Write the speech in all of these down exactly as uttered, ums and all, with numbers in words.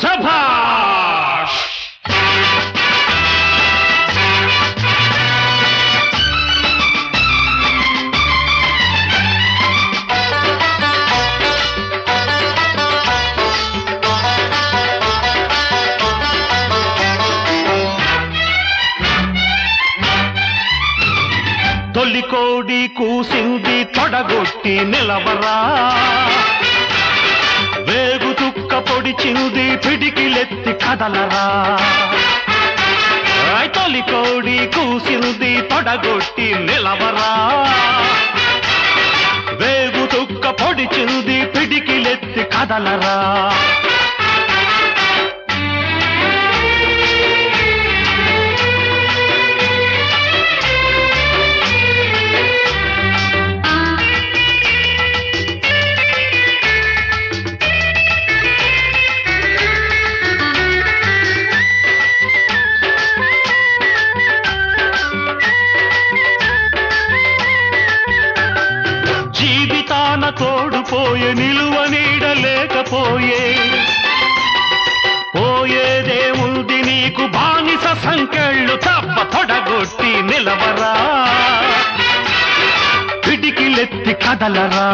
శభాష్. తొలికోడి కూసింది తొడగొట్టి నిలవరా, వేగు తుక్క పొడిచింది పిడికిలెత్తి కదలరా. తొలికోడి కూసింది తొడగొట్టి నిలవరా, వేగు తుక్క పొడిచింది పిడికిలెత్తి కదలరా. జీవితాన తోడుపోయే నిలువ నీడలేకపోయే, పోయేదేముంది నీకు బానిస సంకెళ్ళు తప్ప తొడగొట్టి నిలవరా, పిడికిలెత్తి కదలరా.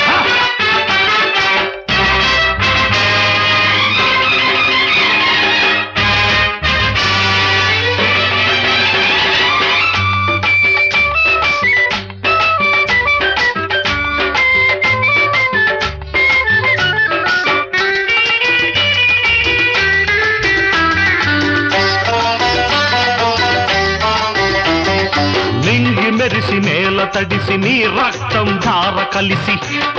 మెరిసి నేల తడిసి నీ రక్తం ధార కలిసి,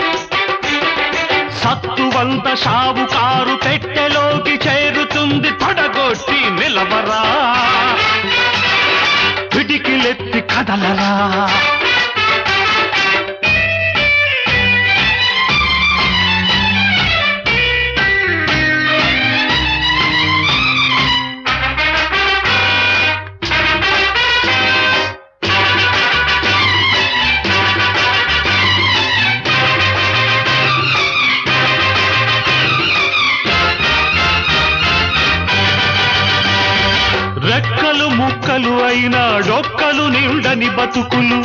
సత్తువంత షావుకారు పెట్టెలోకి చేరుతుంది తొడగొట్టి నిలవరా, పిడికిలెత్తి కదలరా. రెక్కలు ముక్కలు అయినా డొక్కలు నిండని బతుకులు,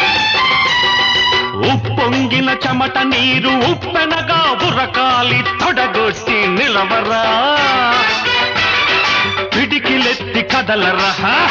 ఉప్పొంగిన చెమట నీరు ఉప్పెనగా ఉరకాలి తొడగొట్టి నిలవరా, పిడికిలెత్తి కదలరా.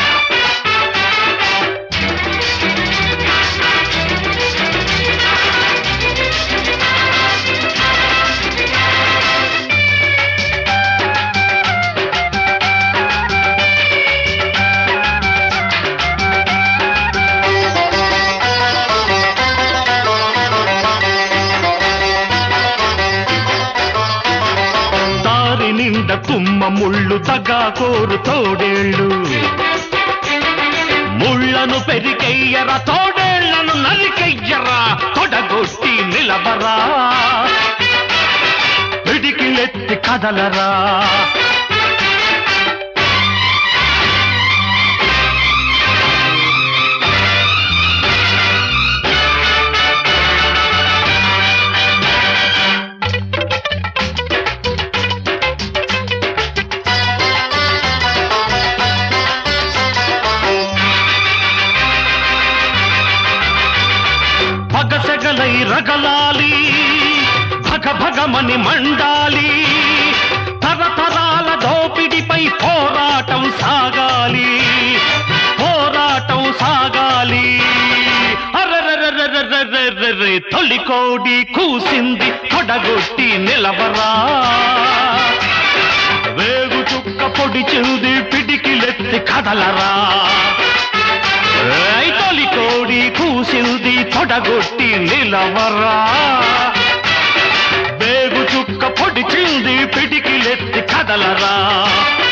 నిండ తుమ్మ ముళ్ళు తగా కోరు తోడేళ్ళు, ముళ్ళను పెరికెయ్యరా తోడేళ్లను నరికెయ్యరా, తొడగొట్టి నిలవరా, పిడికిలెత్తి కదలరా. పగసగలై రగలాలి, భగ భగమని మండాలి, తరతరాల దోపిడిపై పోరాటం సాగాలి, పోరాటం సాగాలి. అరరరరరరరరరే తొలికోడి కూసింది తొడగొట్టి నిలవరా, వేగు చుక్క పొడిచింది పిడికిలెత్తి కదలరా. తొలికోడి కూసింది తొడగొట్టి నిలవరా, వేగు చుక్క పొడిచింది పిడికిలెత్తి కదలరా.